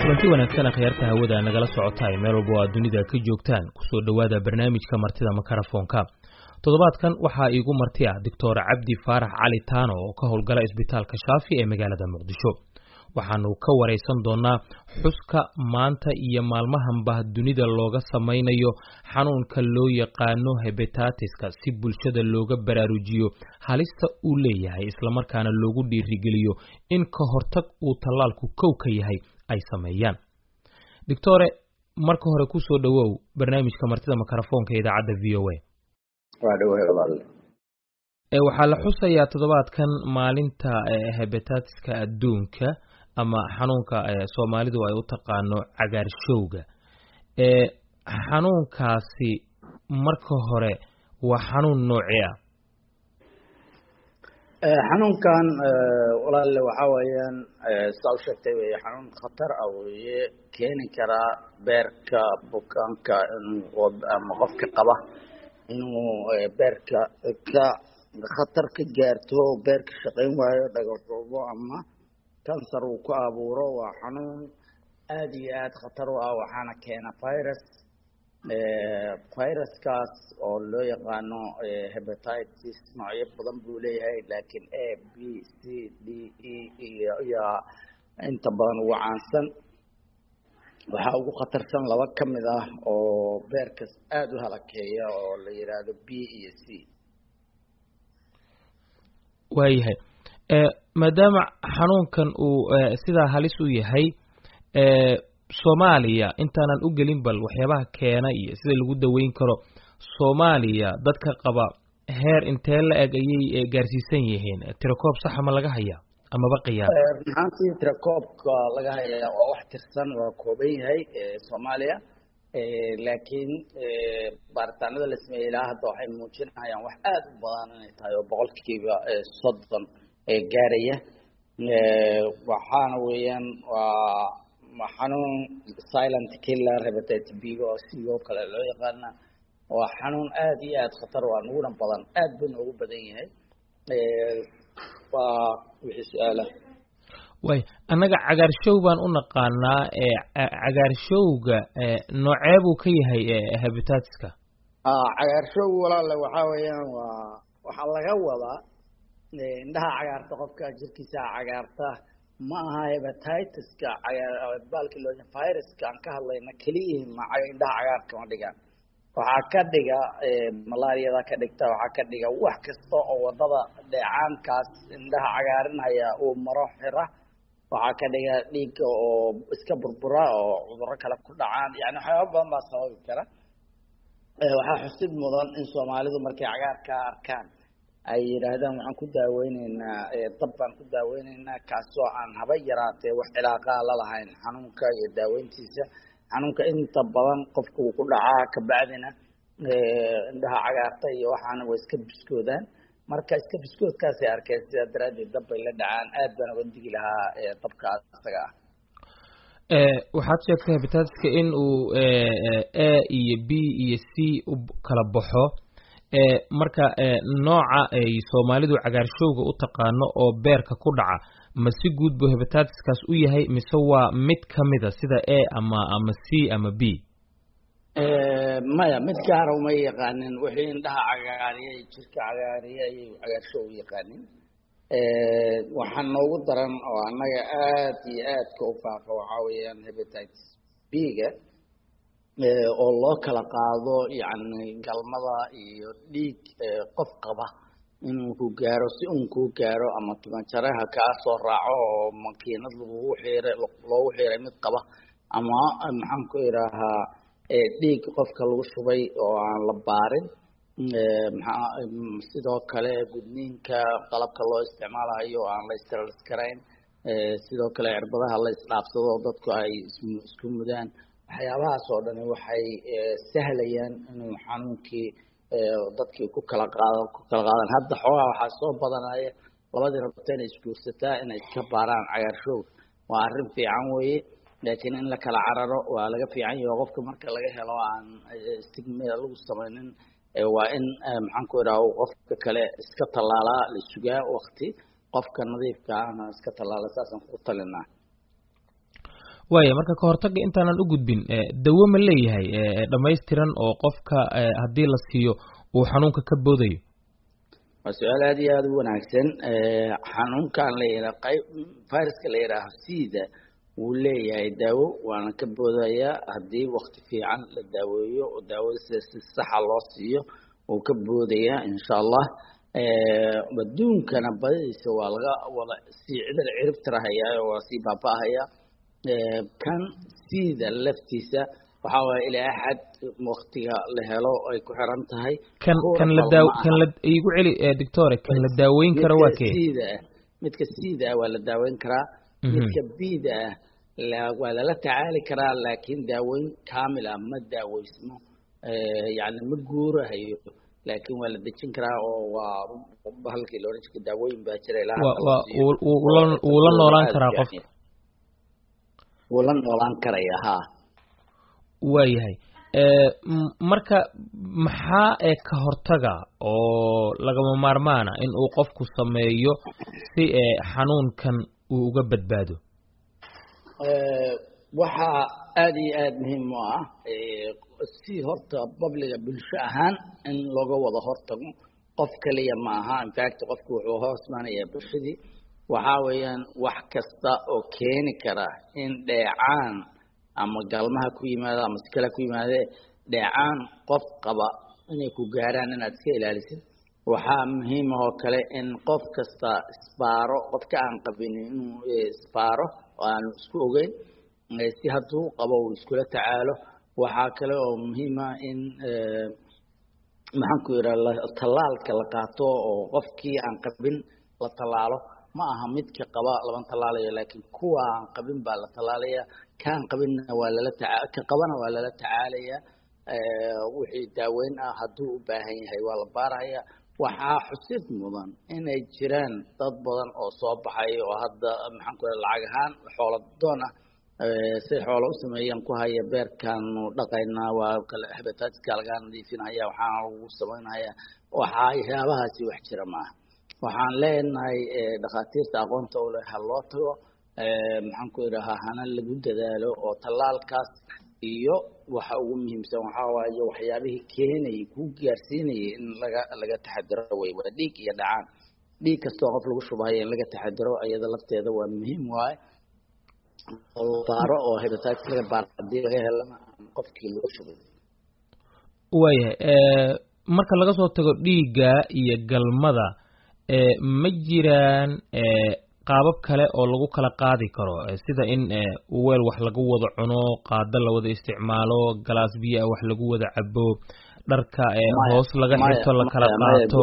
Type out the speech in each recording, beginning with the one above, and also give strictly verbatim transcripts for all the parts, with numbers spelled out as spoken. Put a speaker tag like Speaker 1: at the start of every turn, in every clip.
Speaker 1: kulanti wanaagsan akhyaarta hawada nagala socotay meel walba oo dunida ka joogtaan ku soo dhawaada barnaamijka martida makarafoonka toddobaadkan waxa iigu marti ah Doctor Cabdi Faarax Cali Taano oo ka howlgala isbitaalka Shaafi ee magaalada Muqdisho waxaanu ka wareysan doonaa xuska maanta iyo maalmahanba dunida looga samaynayo xanuunka loo yaqaano hepatitis-ka si bulshada looga baraarujiyo halista uu leeyahay isla markaana loogu dhiirigeliyo in ka hortag uu tallaalku kow ka yahay ay sameeyaan. Doctor marka hore ku soo dhawow barnaamijka martida makarafoonka idaacadda V O A.
Speaker 2: waa dhawahay walaal.
Speaker 1: ee waxaa la xusayaa toddobaadkan maalinta hepatitis-ka adduunka ama xanuunka Soomaalidu ay u taqaano cagaarshowga. ee xanuunkaasi marka hore waa xanuun noocee ah?
Speaker 2: ee xanuunkan walaal waxa weeyaan soo sheegtay way xanuun khatar ah oo keeni kara beerka bukaanka ama qofka qaba inuu beerka ka khatar ka gaarto beerka shaqeyn waayo dhagoobo ama kansar uu ku abuuro. waa xanuun aad iyo aad khatar u ah waxaana keena virus ee viruskaas oo loo yaqaano hepatitis noocyo badan buu leeyahay laakiin A B C D E iyo inta badan ugu caansan waxa ugu khatarsan laba ka mid ah oo beerkas aad u halakeeya oo la yiraahdo B iyo C.
Speaker 1: waayahay ee maadaama xanuunkan uu sida halis u yahay ee Soomaaliya intaanan u gelin bal waxyaabaha keena iyo sida lagu daweyn karo Soomaaliya dadka qaba heer intee la eg ayay gaarsiisan yihiin tirakoob sax ma laga hayaa ama ba qiyaas?
Speaker 2: Runtii tirakoobka laga hayaa waa wax tirsan waa kooban yahay Soomaaliya ee laakiin baaritaanada la sameeyay ilaa hadda waxay muujinayaan wax aad u badan inay tahay oo boqolkiiba soddon ee gaaraya. ee waxaana weeyaan waa xanuun silent killer hepatitis B oo sidoo kale loo yaqaan waa xanuun aad iyo aad khatar u ah uguna badan aad buu ugu badan yahay. ee waa wixii su'aala
Speaker 1: way anaga cagaarshow baan u naqaanaa ee cagaarshowga ee noocee buu ka yahay hepatitis-ka?
Speaker 2: ah cagaarshow walaal waxa weeyaan waa waxa laga wadaa indhaha cagaarta qofka jirkiisa cagaarta ma aha hepatitis-ka baalki loo viruska aan ka hadlayna kaliya ma indhaha cagaarka ma dhigaan waxa ka dhiga malaariyada ka dhigta waxa ka dhiga wax kasta oo wadada dheecaankaas indhaha cagaarinaya uu maro xira waxa ka dhiga dhiig oo iska burbura oo cudurro kale ku dhacaan yani waxyaabo badan baa sababi kara. waxa xusid mudan in Soomaalidu markay cagaarka arkaan ay yiraahdaan waxaan ku daaweynaynaa dab baan ku daaweynaynaa kaasoo aan haba yaraatee wax cilaaqa la lahayn xanuunka iyo daaweyntiisa. xanuunka inta badan qofka uu ku dhacaa ka bacdina indhaha cagaarta iyo waxaana way iska biskoodaan marka iska biskoodkaas ay arkeen sida daraadeed dab bay la dhacaan aad baan uga digi lahaa dabkaas isaga ah.
Speaker 1: ee waxaad sheegtay hepatitis-ka in uu A iyo B iyo C u kala baxo ee marka nooca ay Soomaalidu cagaarshowga u taqaano oo beerka ku dhaca ma si guud buu hepatitis-kaas u yahay mise waa mid kamid ah sida A ama ama C ama B?
Speaker 2: ee maya mid gaar ah uma yaqaanin wixii indhaha cagaariyay jirka cagaariyay cagaarshow yaqaanin. ee waxaan noogu daran oo anaga aad iyo aad ka u faafa waxa weeyaan hepatitis B-ga ee oo loo kala qaado yani galmada iyo dhiig qof qaba inuu ku gaaro si uu ku gaaro ama tumanjaraha ka soo raaco oo makiinad lagu xiray loo xiray mid qaba ama maxaan ku iraahaa ee dhiig qofka lagu shubay oo aan la baarin. ee maxaa sidoo kale gudniinka qalabka loo isticmaalayo aan la isticmaalayn ee sidoo kale cirbadaha la isdhaafsado dadku ay isku mudaan waxyaabahaas oo dhan waxay sahlayaan inuu xanuunkii dadkii ku kala qaado ku kala qaadan. hadda xoogaa waxaa soo badanaya labadii rabta inay isguursataa inay iska baaraan cagaarshow waa arrin fiican weeye laakiin in la kala cararo waa laga fiican yahay qofka marka laga helo aan stigma lagu samaynin waa in maxaan ku iraadaa qofka kale iska talaalaa la sugaa waqti qofka nadiifka ah iska talaala saasan ku talinaa.
Speaker 1: waaya marka ka hortagga intaanan u gudbin dawo ma leeyahay dhammaystiran oo qofka haddii la siiyo uu xanuunka ka boodayo?
Speaker 2: waa su-aal aad iyo aada u wanaagsan. xanuunkan la yidhaha qayb viruska la yidhaaho sida wuu leeyahay daawo, waana ka boodayaa haddii wakti fiican la daaweeyo oo daawada sida si saxa loo siiyo wuu ka boodayaa insha allah. adduunkana badidiisa waa laga wada sii cidar ciribtirahayaa oo waa sii baaba-ahaya. kan sida laftiisa waxaa waaye ilaa axad waktiga la helo ay ku xiran tahay.
Speaker 1: kan kan la daaw kan la igu celi doctor kan la daaweyn karo waa kee?
Speaker 2: sida midka sida waa la daaweyn karaa. midka bida la waa la tacaali karaa, laakiin daaweyn kaamil ah ma daaweysmo, yani ma guurahayo, laakiin waa la dejin karaa oo waa bahalkii loo rajka daawooyin baa jira ilaa
Speaker 1: wuu la noolaan karaa qofka,
Speaker 2: wuu la noolaan karaya. haa
Speaker 1: waayahay. marka maxaa ee ka hortaga oo lagama maarmaana in uu qofku sameeyo si xanuunkan uu uga badbaado?
Speaker 2: waxaa aad iyo aad muhiim u ah si horta babliga bulsho ahaan in looga wada hortago. qof kaliya ma aha, infact qofku wuxuu hoos maanayaa bulshadii. waxaa weeyaan wax kasta oo keeni kara in dheecaan ama galmaha ku yimaado ama si kale ku yimaadee dheecaan qof qaba inay ku gaaraan inaad iska ilaalisid. waxaa muhiim oo kale in qof kasta isbaaro, qofka aan qabin inuu isbaaro oo aanu isku ogeyn si hadduu qabo uu iskula tacaalo. waxaa kale oo muhiima in maxaan ku yidhaha tallaalka la qaato oo qofkii aan qabin la tallaalo. ma aha midka qaba laban tallaalayo, laakiin kuwa aan qabin baa la tallaalaya. kaan qabinna waa lala taca ka qabana waa lala tacaalaya. wixii daaweyn ah hadduu u baahan yahay waa la baaraya. waxaa xusid mudan inay jiraan dad badan oo soo baxay oo hadda maxaan ku yidhaha lacag ahaan xoolo doon ah say xoolo u sameeyaan ku haya beerkaanu dhaqaynaa, waa kale hepatitis-ka laga nadiifinaya, waxaana lagu samaynayaa. waxyaabahaasi wax jira maaha. waxaan leenahay dhakhaatiirta aqoonta u leh ha loo tago, maxaan ku idhahaa hana lagu dadaalo oo tallaalkaas iyo waxa ugu muhiimsan waxaa waaye waxyaabihii keenayay kuu gaarsiinayay in laga laga taxadiro wey. waa dhiig iyo dhacaan. dhiig kastoo qof lagu shubahayo in laga taxadiro iyada lafteeda waa muhiim waaye. baaro oo hepatitis laga baaro haddii laga helana qofkii lagu shubay.
Speaker 1: waayahay. marka laga soo tago dhiigga iyo galmada ma jiraan qaabab kale oo lagu kala qaadi karo sida in weel wax lagu wada cuno, qaado la wada isticmaalo, galaas biyo ah wax lagu wada cabo, dharka hoos laga xirto la kala qaato?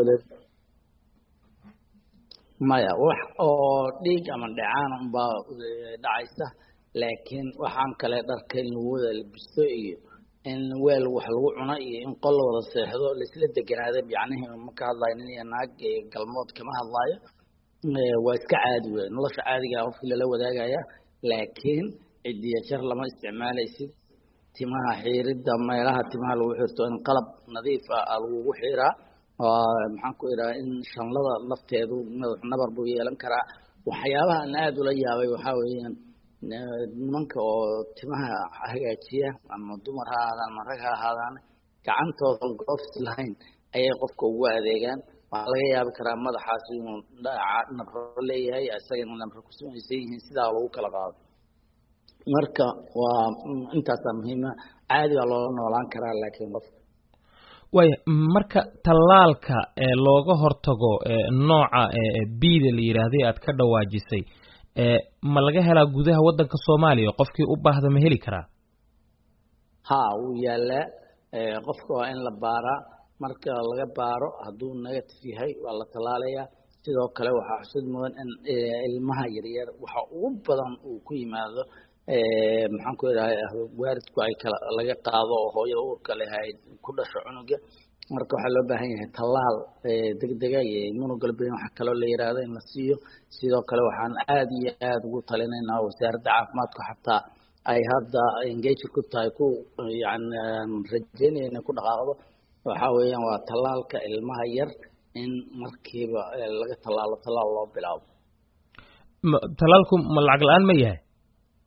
Speaker 1: maya wax oo dhiig ama dhacaan unbaa dhacaysa, laakiin waxaan kale dharka in lagu wada labisto iyo in weel wax lagu cuno iyo in qol la wada seexdo laisla deganaado. yacnihii ma ka hadlayo nin iyo naag galmood kama hadlaayo. waa iska caadi wey, nolosha caadigaa qofkii lala wadaagaya. laakiin cidiya jar lama isticmaalaysid. timaha xiiridda meelaha timaha lagu xirto in qalab nadiif ah lagugu xiraa. maxaan ku idhaha in shanlada lafteedu madax nabar buu yeelan karaa. waxyaabaha aan aada ula yaabay waxaa weeyaan nimanka oo timaha hagaajiya ama dumar ha ahaadaan ama rag ha ahaadaan gacantooda gloves lahayn ayay qofka ugu adeegaan. waxaa laga yaabi karaa madaxaas inuu nabro leeyahay, isagana nabro ku samaysan yihiin, sidaa lagu kala qaado. marka waa intaasaa muhiima. caadi baa loola noolaan karaa, laakiin qofka waaya. marka tallaalka looga hortago nooca bida la yidhaahday aad ka dhawaajisay ma laga helaa gudaha waddanka Soomaaliya? qofkii u baahda ma heli karaa?
Speaker 2: haa wuu yaalaa. qofka waa in la baaraa. marka laga baaro hadduu negative yahay waa la tallaalayaa. sidoo kale waxaa xusid mudan in ilmaha yaryar waxa ugu badan uu ku yimaado maxaan ku idhaha waalidku ay kala laga qaado oo hooyada uurka lehayd ku dhasho cunuga. marka waxaa loo baahan yahay tallaal degdega iyo immunoglobulin waxa kaloo la yidhaahdo in la siiyo. sidoo kale waxaan aada iyo aada ugu talinaynaa wasaaradda caafimaadku xataa ay hadda engage ku tahay ku yani rajeynaya inay ku dhaqaaqdo. waxaa weeyaan waa tallaalka ilmaha yar in markiiba laga tallaalo tallaal loo bilaabo.
Speaker 1: tallaalku ma lacag la-aan ma yahay?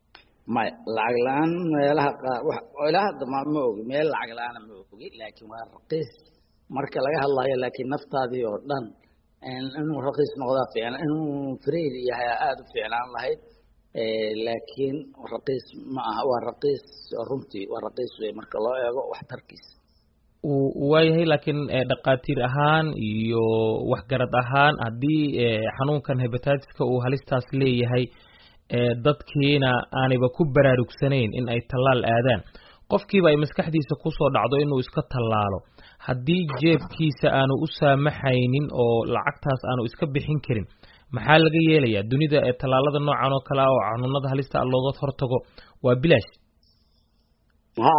Speaker 2: may lacag la-aan meelaha qaar ilaa hadda ma ma ogi meel lacag la-aana ma ogi laakiin waa raqiis marka laga hadlayo laakiin naftaadii oo dhan inuu raqiis noqdaa fiican inuu free yahay aada u fiicnaan lahayd laakiin raqiis ma aha waa raqiis runtii waa raqiis wey marka loo eego waxtarkiisa
Speaker 1: waayahay laakiin dhaqaatiir ahaan iyo waxgarad ahaan haddii xanuunkan hepatitiska uu halistaas leeyahay dadkiina aanayba ku baraarugsanayn in ay tallaal aadaan qofkiiba ay maskaxdiisa kusoo dhacdo inuu iska tallaalo haddii jeebkiisa aanu u saamaxaynin oo lacagtaas aanu iska bixin karin maxaa laga yeelayaa dunida ee tallaalada noocan oo kale ah oo xanuunada halista ah looga hortago waa bilaash
Speaker 2: ha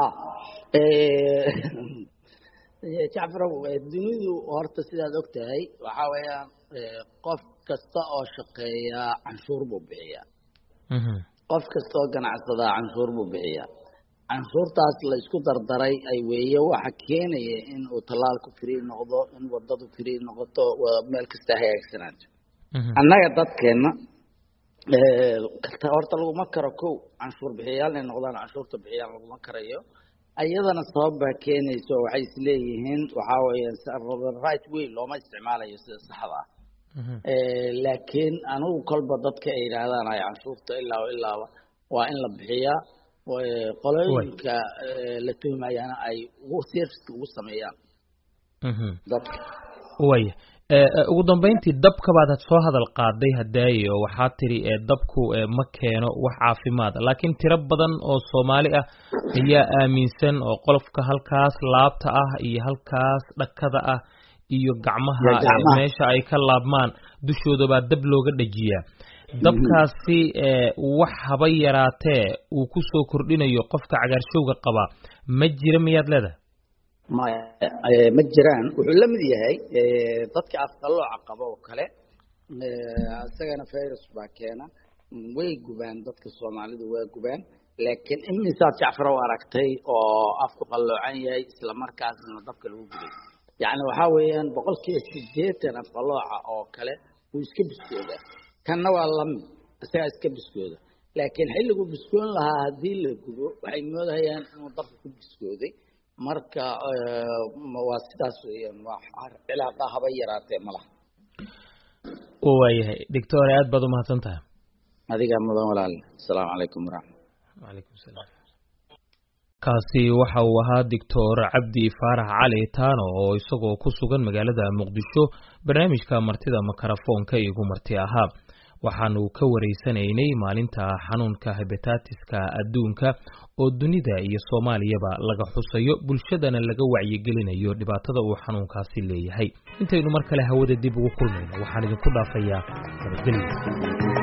Speaker 2: jacfarow dunidu horta sidaad og tahay waxaa weeyaan qof kasta oo shaqeeya canshuur buu bixiyaa qof kasta oo ganacsadaa canshuur buu bixiyaa canshuurtaas la isku dardaray ay weeye waxa keenaya in uu tallaalku free noqdo in wadadu free noqoto meel kasta hagaagsanaato annaga dadkeena horta laguma karo kow canshuur bixiyaal inay noqdaan canshuurta bixiyaan laguma karayo ayadana sabab baa keenayso waxay isleeyihiin waxaa weeye right way looma isticmaalayo sida saxda ah laakiin anigu kolba dadka ay yidhaahdaan ay canshuurta ilaa ilaaba waa in la bixiyaa qolooyinka la tuhmayana ay ugu serviceka ugu sameeyaan dadka
Speaker 1: waya ugu dambeyntii dabka baad soo hadal qaaday hadaaye oo waxaa tiri dabku ma keeno wax caafimaad laakiin tiro badan oo Soomaali ah ayaa aaminsan oo qolofka halkaas laabta ah iyo halkaas dhakada ah iyo gacmaha meesha ay ka laabmaan dushooda baa dab looga dhajiyaa dabkaasi wax haba yaraatee uu ku soo kordhinayo qofka cagaarshowga qaba ma jira miyaad leedahay
Speaker 2: ma ma jiraan wuxuu la mid yahay dadka afqalooca qaba oo kale asagana virus baa keena way gubaan dadka Soomaalidu way gubaan laakiin imisa Jacfarow aragtay oo afku qaloocan yahay isla markaasna dabka lagu gubay yani waxa weeyaan boqolkiiba siddeetan afqalooca oo kale uu iska biskooda kanna waa lamid isaga iska biskooda laakiin xilligu biskoon lahaa hadii la gubo waxay moodayaan inuu dabka ku biskooday marka waa sidaas weeyaan waa cilaaqa haba yaraatee malaha
Speaker 1: waayahay doctor aad baad u mahadsantahay
Speaker 2: adiga mudan walaal assalaamu calaykum waraxmatullahi
Speaker 1: wacalaykum salaam kaasi waxa uu ahaa doctor Cabdi Faarax Cali Taano oo isagoo ku sugan magaalada Muqdisho barnaamijka martida makarafoonka igu marti ahaa waxaanu ka wareysanaynay maalinta xanuunka hepatitiska adduunka oo dunida iyo Soomaaliyaba laga xusayo bulshadana laga wacyigelinayo dhibaatada uu xanuunkaasi leeyahay intaynu mar kale hawada dib ugu kulmayno waxaan idinku dhaafayaa nabadgelyo